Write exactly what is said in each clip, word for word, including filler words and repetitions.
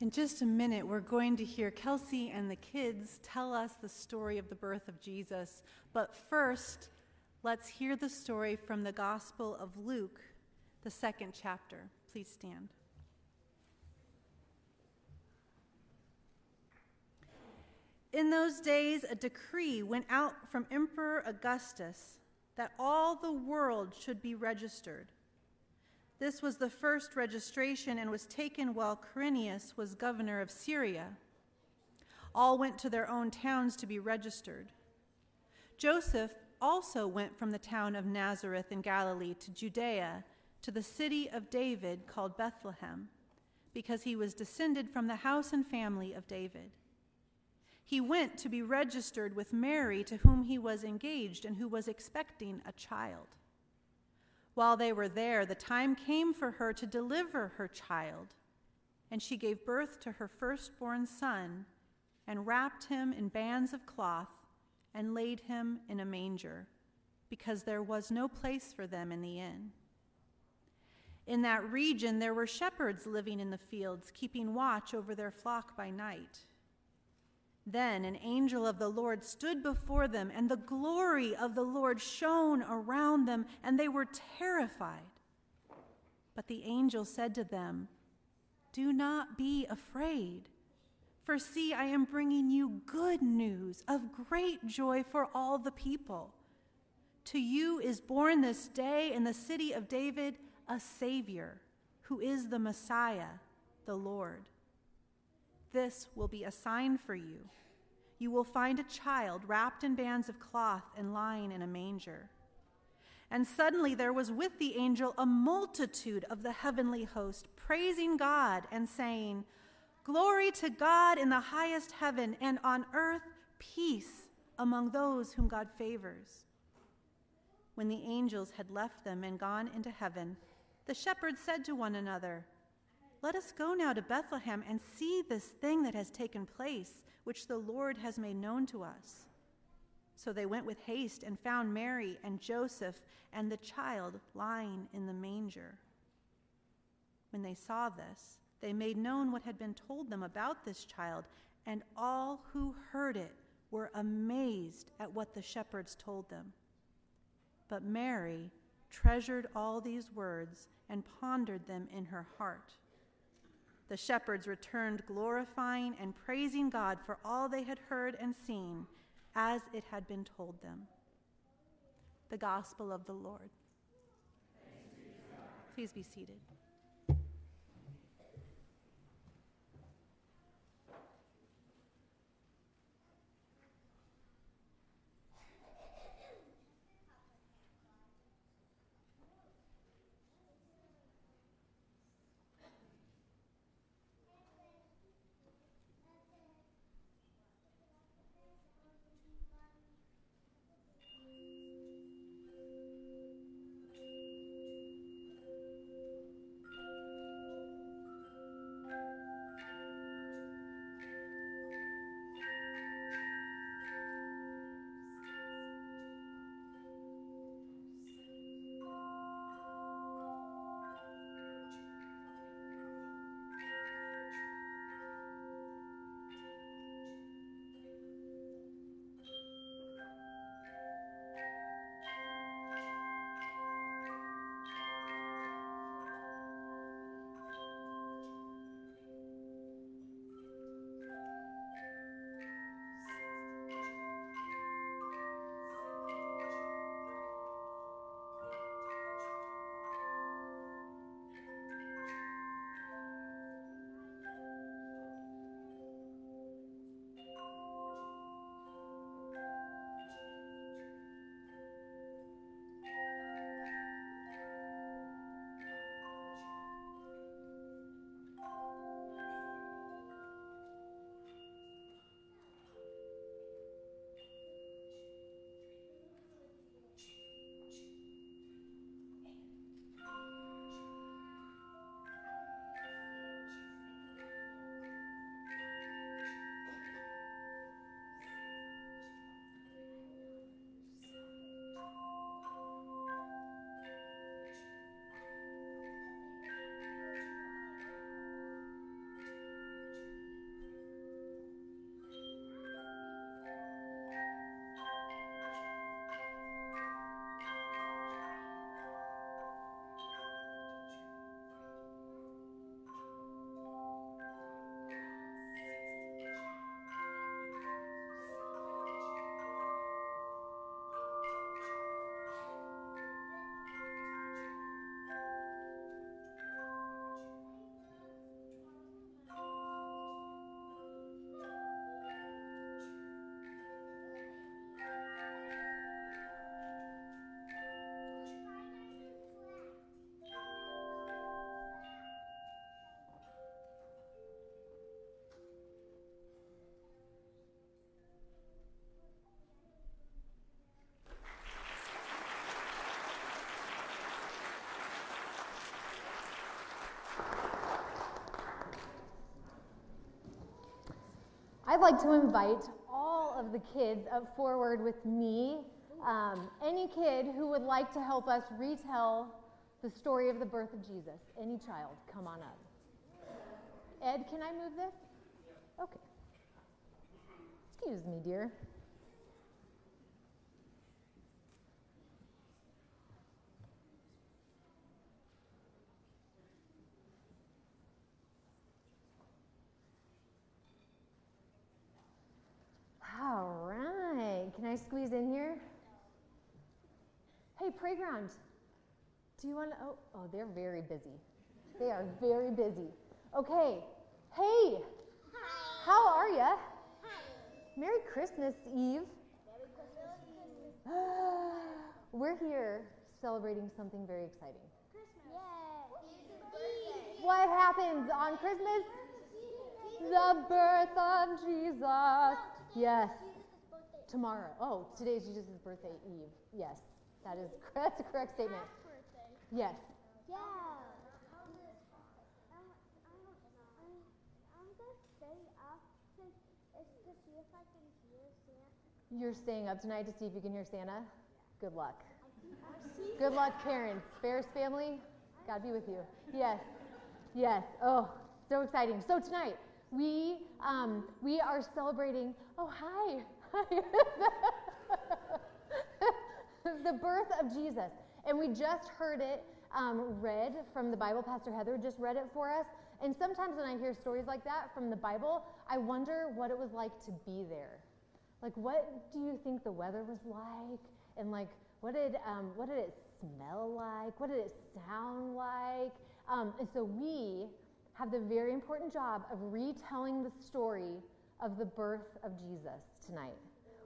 In just a minute, we're going to hear Kelsey and the kids tell us the story of the birth of Jesus. But first, let's hear the story from the Gospel of Luke, the second chapter. Please stand. In those days, a decree went out from Emperor Augustus that all the world should be registered. This was the first registration and was taken while Quirinius was governor of Syria. All went to their own towns to be registered. Joseph also went from the town of Nazareth in Galilee to Judea, to the city of David called Bethlehem, because he was descended from the house and family of David. He went to be registered with Mary, to whom he was engaged and who was expecting a child. While they were there, the time came for her to deliver her child, and she gave birth to her firstborn son and wrapped him in bands of cloth and laid him in a manger, because there was no place for them in the inn. In that region there were shepherds living in the fields, keeping watch over their flock by night. Then an angel of the Lord stood before them, and the glory of the Lord shone around them, and they were terrified. But the angel said to them, "Do not be afraid, for see, I am bringing you good news of great joy for all the people. To you is born this day in the city of David a Savior, who is the Messiah, the Lord. This will be a sign for you. You will find a child wrapped in bands of cloth and lying in a manger." And suddenly there was with the angel a multitude of the heavenly host, praising God and saying, "Glory to God in the highest heaven, and on earth peace among those whom God favors." When the angels had left them and gone into heaven, the shepherds said to one another, "Let us go now to Bethlehem and see this thing that has taken place, which the Lord has made known to us." So they went with haste and found Mary and Joseph and the child lying in the manger. When they saw this, they made known what had been told them about this child, and all who heard it were amazed at what the shepherds told them. But Mary treasured all these words and pondered them in her heart. The shepherds returned, glorifying and praising God for all they had heard and seen, as it had been told them. The Gospel of the Lord. Please be seated. I'd like to invite all of the kids up forward with me. Um, any kid who would like to help us retell the story of the birth of Jesus. Any child, come on up. Ed, can I move this? Okay. Excuse me, dear. All right. Can I squeeze in here? Hey, playground. Do you want to? Oh, oh, they're very busy. They are very busy. Okay. Hey. Hi. How are ya? Hi. Merry Christmas, Eve. Merry Christmas. We're here celebrating something very exciting. Christmas. Yay. What happens on Christmas? The birth of Jesus. Yes. Tomorrow. Oh, today's Jesus' birthday, Eve. Yes. That is that's a correct statement. Yes. Yeah. I'm, I'm, I'm going to stay up to, to see if I can hear Santa. You're staying up tonight to see if you can hear Santa? Good luck. Good luck, parents. Ferris family, God be with you. Yes. Yes. Oh, so exciting. So tonight, we um, we are celebrating, oh, hi. Hi. The birth of Jesus. And we just heard it um, read from the Bible. Pastor Heather just read it for us. And sometimes when I hear stories like that from the Bible, I wonder what it was like to be there. Like, what do you think the weather was like? And like, what did um, what did it smell like? What did it sound like? Um, and so we have the very important job of retelling the story of the birth of Jesus tonight.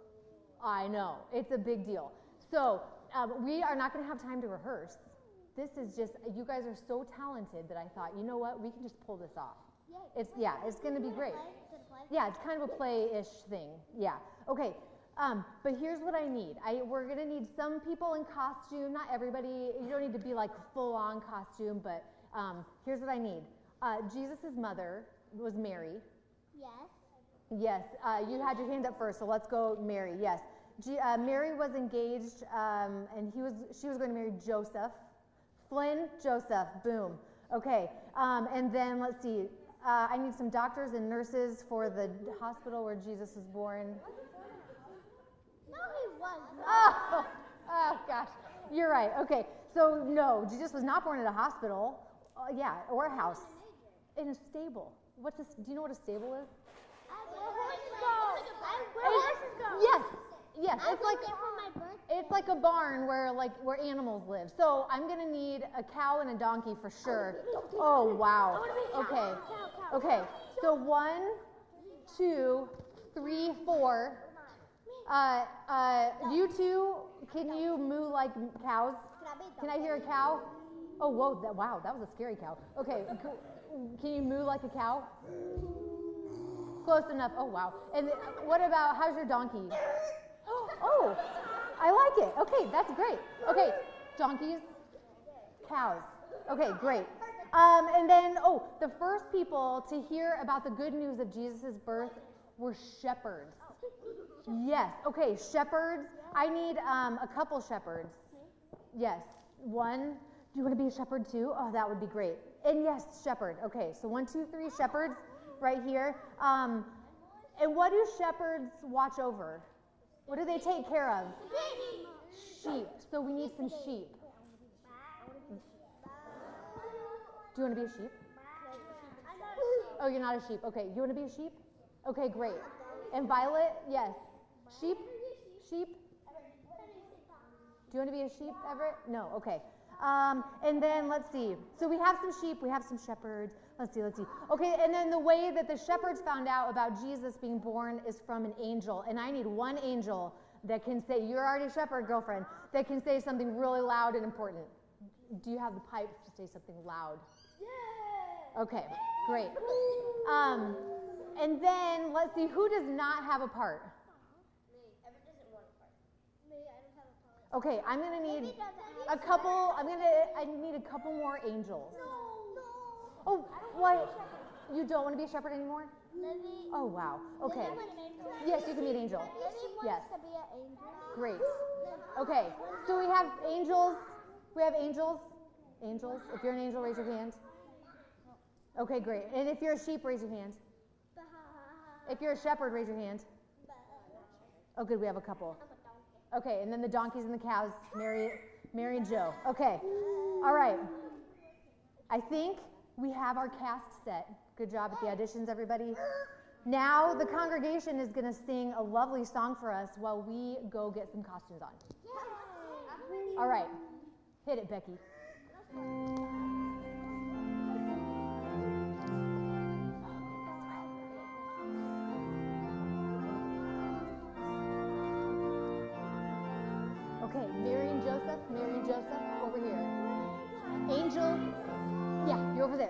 I know, it's a big deal. So um, we are not going to have time to rehearse. This is just, you guys are so talented that I thought, you know what, we can just pull this off. It's yeah, it's going to be great. Yeah, it's kind of a play-ish thing. Yeah. Okay. Um, but here's what I need. I we're going to need some people in costume. Not everybody. You don't need to be like full-on costume, but um, here's what I need. Uh, Jesus' mother was Mary. Yes. Yes. Uh, you had your hand up first, so let's go, Mary. Yes. G- uh, Mary was engaged, um, and he was. She was going to marry Joseph. Flynn, Joseph. Boom. Okay. Um, and then let's see. Uh, I need some doctors and nurses for the hospital where Jesus was born. No, he was not. Oh, oh gosh. You're right. Okay. So no, Jesus was not born at a hospital. Uh, yeah, or a house. In a stable. What's a, do you know what a stable is? Where horses go. Where horses go. Yes. Yes. I It's like there for my birthday. it's like a barn where like where animals live. So I'm gonna need a cow and a donkey for sure. Oh wow. Okay. Okay. So one, two, three, four. Uh, uh, you two, can you moo like cows? Can I hear a cow? Oh, whoa, that, wow, that was a scary cow. Okay, can you moo like a cow? Close enough. Oh, wow. And what about, how's your donkey? Oh, I like it. Okay, that's great. Okay, donkeys, cows. Okay, great. Um, and then, oh, the first people to hear about the good news of Jesus' birth were shepherds. Yes. Okay, shepherds. I need um, a couple shepherds. Yes. One. Do you want to be a shepherd too? Oh, that would be great. And yes, shepherd. Okay, so one, two, three shepherds right here. Um, and what do shepherds watch over? What do they take care of? Sheep. So we need some sheep. Do you want to be a sheep? Oh, you're not a sheep. Okay, you want to be a sheep? Okay, great. And Violet, yes. Sheep? Sheep? Do you want to be a sheep, Everett? No, okay. Um, and then let's see. So we have some sheep, we have some shepherds. Let's see, let's see. Okay, and then the way that the shepherds found out about Jesus being born is from an angel. And I need one angel that can say, you're already a shepherd, girlfriend, that can say something really loud and important. Do you have the pipes to say something loud? Yeah. Okay, great. Um, and then let's see, who does not have a part? Me. Ever doesn't want a part. Me. I don't have a part. Okay, I'm gonna need a couple. I'm gonna. I need a couple more angels. No. No. Oh, what? You don't want to be a shepherd anymore? Livy. Oh, wow. Okay. Livy wants an angel. Yes, you can be an angel. Livy wants Yes. to be an angel. Great. Okay, so we have angels. We have angels. Angels. If you're an angel, raise your hand. Okay, great. And if you're a sheep, raise your hand. If you're a shepherd, raise your hand. Oh, good. We have a couple. Okay, and then the donkeys and the cows, Mary, Mary and Joe. Okay. All right. I think we have our cast set. Good job at the auditions, everybody. Now the congregation is going to sing a lovely song for us while we go get some costumes on. All right. Hit it, Becky. Okay, Mary and Joseph, Mary and Joseph, over here. Angel, yeah, you're over there.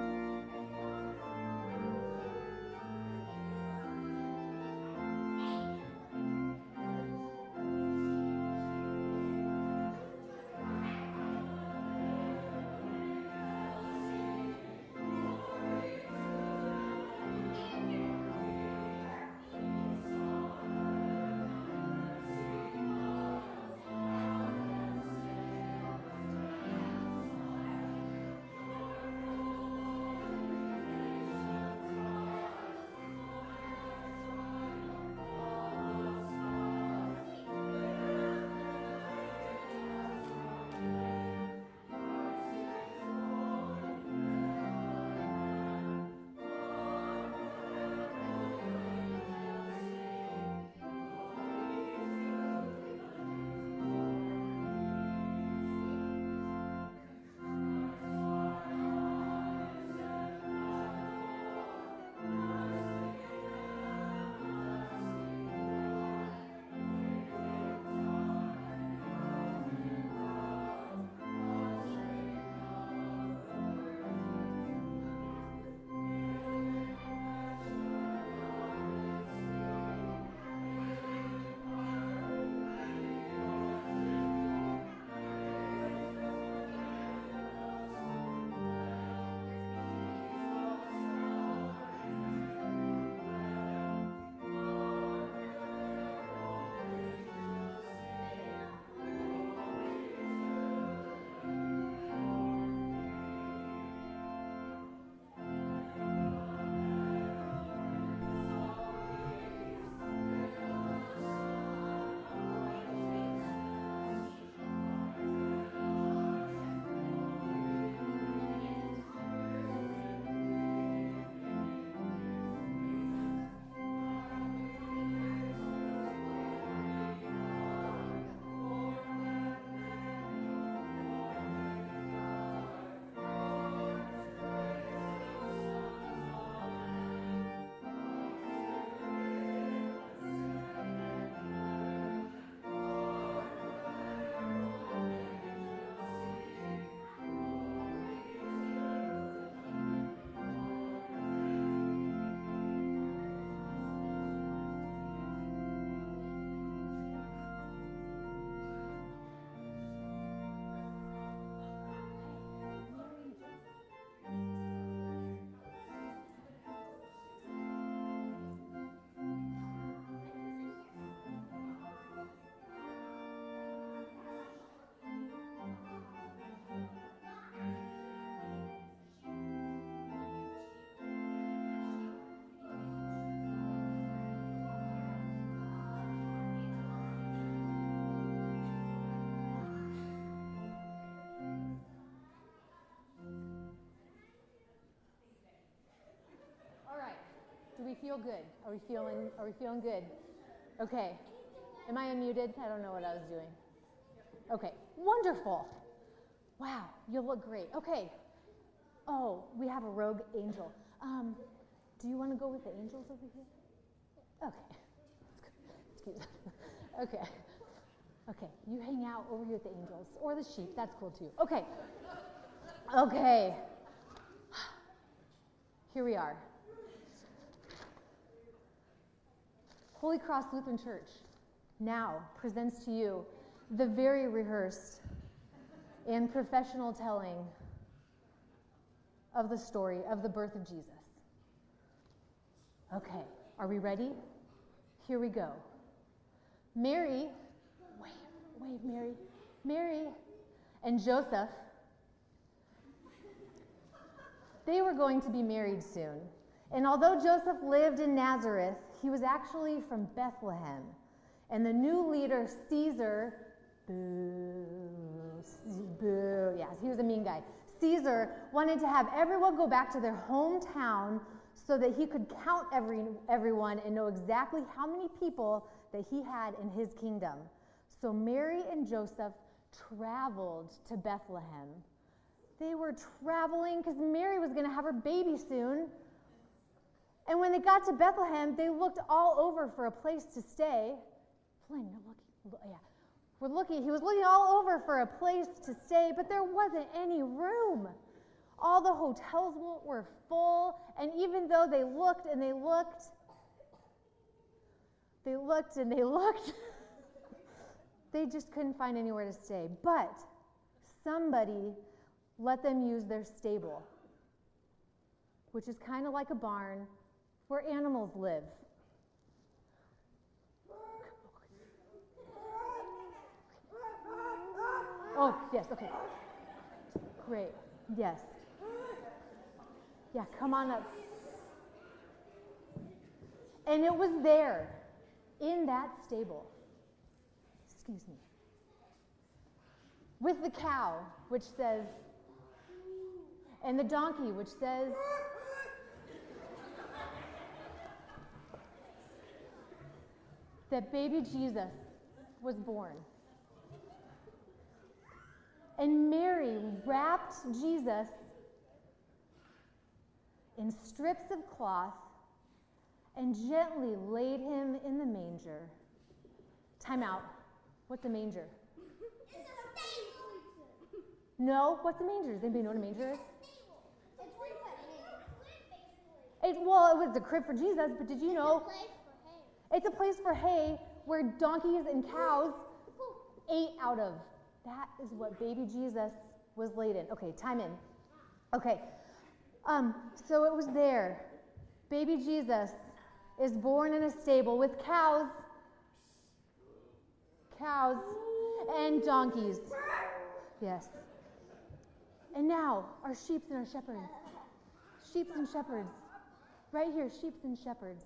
Do we feel good? Are we feeling, are we feeling good? Okay. Am I unmuted? I don't know what I was doing. Okay. Wonderful. Wow. You look great. Okay. Oh, we have a rogue angel. Um, do you want to go with the angels over here? Okay. Excuse us. Okay. Okay. You hang out over here with the angels or the sheep. That's cool too. Okay. Okay. Here we are. Holy Cross Lutheran Church now presents to you the very rehearsed and professional telling of the story of the birth of Jesus. Okay, are we ready? Here we go. Mary, wave, wave, Mary, Mary, and Joseph, they were going to be married soon. And although Joseph lived in Nazareth, he was actually from Bethlehem. And the new leader, Caesar, boo, boo, yes, he was a mean guy. Caesar wanted to have everyone go back to their hometown so that he could count every, everyone and know exactly how many people that he had in his kingdom. So Mary and Joseph traveled to Bethlehem. They were traveling because Mary was going to have her baby soon. And when they got to Bethlehem, they looked all over for a place to stay. Flynn, you're looking. Yeah. We're looking. He was looking all over for a place to stay, but there wasn't any room. All the hotels were full, and even though they looked and they looked, they looked and they looked, they just couldn't find anywhere to stay. But somebody let them use their stable, which is kind of like a barn where animals live. Oh, yes, okay. Great, yes. Yeah, come on up. And it was there, in that stable, excuse me, with the cow, which says, and the donkey, which says, that baby Jesus was born. And Mary wrapped Jesus in strips of cloth and gently laid him in the manger. Time out. What's a manger? It's a stable. No, what's a manger? Does anybody know what a manger is? It's where you put hay. It, well, it was the crib for Jesus, but did you know It's a place for hay. it's a place for hay where donkeys and cows ate out of? That is what baby Jesus was laid in. Okay, time in. Okay, um, so it was there. Baby Jesus is born in a stable with cows, cows, and donkeys. Yes. And now, our sheeps and our shepherds. Sheeps and shepherds. Right here, sheeps and shepherds.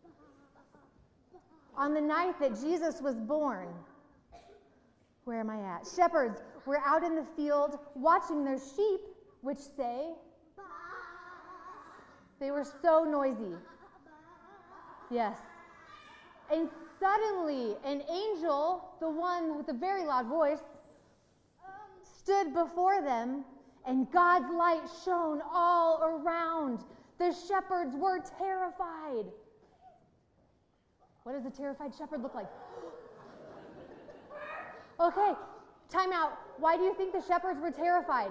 On the night that Jesus was born, where am I at? Shepherds were out in the field watching their sheep, which say, they were so noisy. Yes. And suddenly an angel, the one with a very loud voice, stood before them, and God's light shone all around. The shepherds were terrified. What does a terrified shepherd look like? Okay, time out. Why do you think the shepherds were terrified?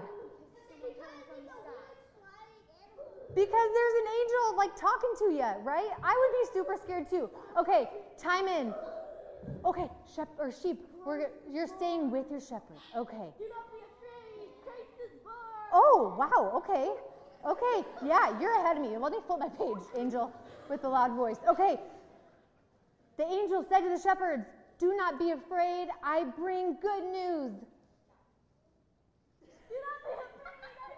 Because there's an angel like talking to you, right? I would be super scared too. Okay, time in. Okay, shep or sheep, we're you're staying with your shepherd. Okay. Do not be afraid. Christ is born. Oh, wow. Okay. Okay. Yeah, you're ahead of me. Let me flip my page, angel, with the loud voice. Okay. The angel said to the shepherds, "Do not be afraid. I bring good news. Do not be afraid.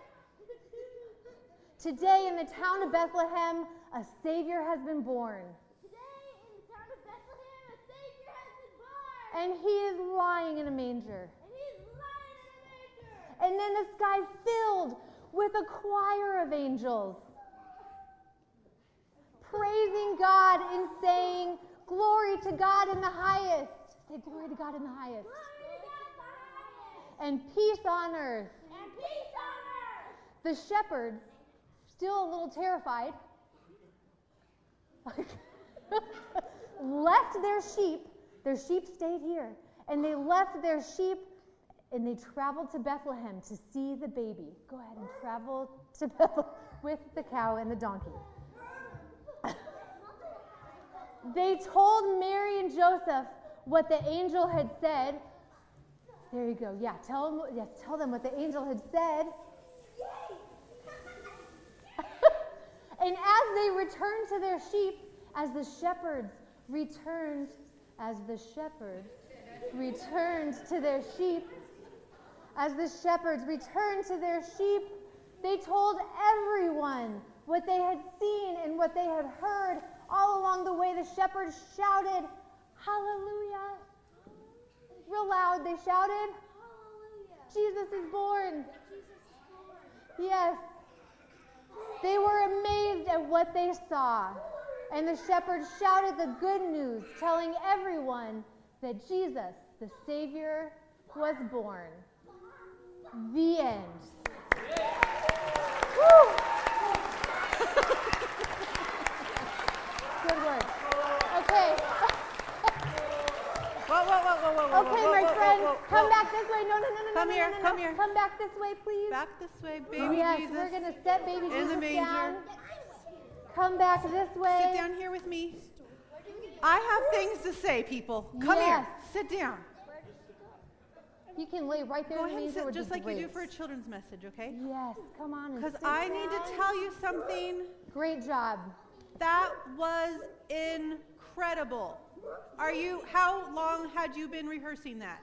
Today in the town of Bethlehem, a Savior has been born, Today in the town of Bethlehem, a Savior has been born. and he is lying in a manger." And he's lying in a manger. And then the sky filled with a choir of angels, praising God and saying, "Glory to God in the highest." Say, "Glory to God in the highest." Glory to God in the highest. And peace on earth. And peace on earth. The shepherds, still a little terrified, left their sheep. Their sheep stayed here. And they left their sheep and they traveled to Bethlehem to see the baby. Go ahead and travel to Bethlehem with the cow and the donkey. They told Mary and Joseph what the angel had said. There you go. Yeah, tell them, yes, tell them what the angel had said. And as they returned to their sheep, as the shepherds returned, as the shepherds returned to their sheep, as the shepherds returned to their sheep, they told everyone what they had seen and what they had heard. All along the way, the shepherds shouted, "Hallelujah!" Real loud, they shouted, "Hallelujah! Jesus is born!" Yes. They were amazed at what they saw. And the shepherds shouted the good news, telling everyone that Jesus, the Savior, was born. The end. Woo! Good word. Okay. Whoa, whoa, whoa, whoa, whoa, whoa. Okay, whoa, my whoa, friend, whoa, whoa, come whoa. back this way. No, no, no, no, Come no, here, no, no, come no. here. Come back this way, please. Back this way, baby Yes, Jesus. we're gonna set baby In Jesus the manger. down. Come back this way. Sit down here with me. I have things to say, people. Come Yes. here. Sit down. You can lay right there Go in the ahead and manger sit with just the like you do grapes. for a children's message, okay? Yes, come on and Because sit I need down. to tell you something. Great job. That was incredible. Are you, how long had you been rehearsing that?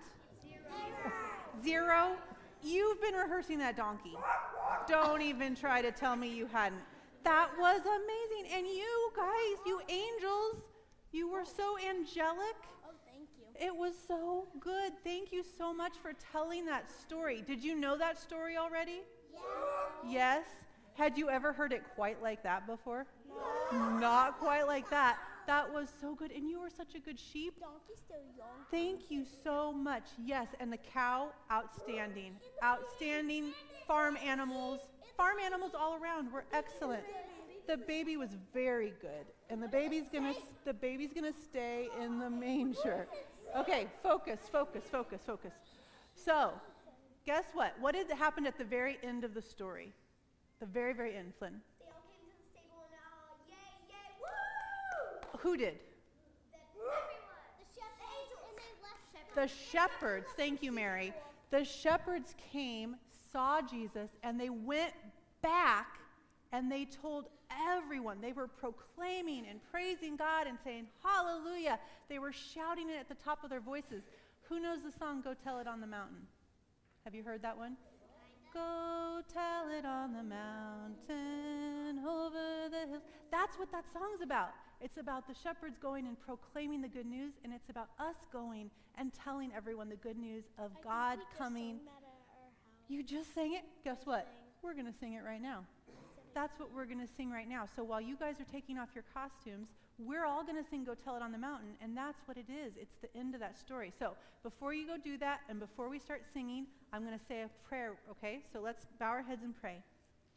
Zero. Zero? You've been rehearsing that, donkey. Don't even try to tell me you hadn't. That was amazing. And you guys, you angels, you were so angelic. Oh, thank you. It was so good. Thank you so much for telling that story. Did you know that story already? Yes. Yes. Had you ever heard it quite like that before? No. Not quite like that. That was so good. And you were such a good sheep. Donkey's still young. Thank you so much. Yes, and the cow, outstanding. Outstanding farm animals. Farm animals all around were excellent. The baby was very good. And the baby's gonna the baby's gonna stay in the manger. Okay, focus, focus, focus, focus. So, guess what? What did happen at the very end of the story? The very, very end, Flynn. They all came to the stable and uh, yay, yay, woo! Who did? The, everyone. The shepherds and they left The shepherds. shepherds, thank you, Mary. The shepherds came, saw Jesus, and they went back and they told everyone. They were proclaiming and praising God and saying, hallelujah. They were shouting it at the top of their voices. Who knows the song, Go Tell It on the Mountain? Have you heard that one? Go tell it on the mountain, over the hills. That's what that song's about. It's about the shepherds going and proclaiming the good news, and it's about us going and telling everyone the good news of God coming. You just sang it? Guess what? We're going to sing it right now. That's what we're going to sing right now. So while you guys are taking off your costumes, we're all going to sing Go Tell It on the Mountain, and that's what it is. It's the end of that story. So before you go do that, and before we start singing, I'm going to say a prayer, okay? So let's bow our heads and pray.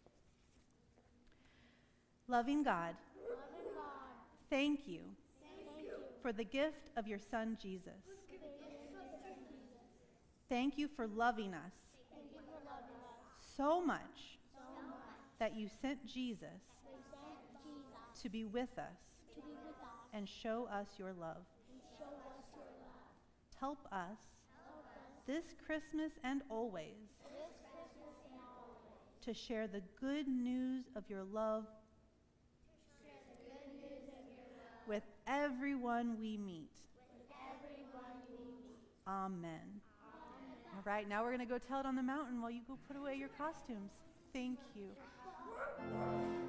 Loving God, Loving God, thank you thank you. for the gift of your Son, Jesus. Thank you Thank you for loving us for loving us so much so much. that you sent Jesus They sent Jesus to be with us to be with us and show us your love. and show us your love. Help us Help us this Christmas and always this Christmas and always to share the good news of your love share the good news of your love with everyone we meet. with everyone we meet. Amen. Amen. All right, now we're going to go tell it on the mountain while you go put away your costumes. Thank you.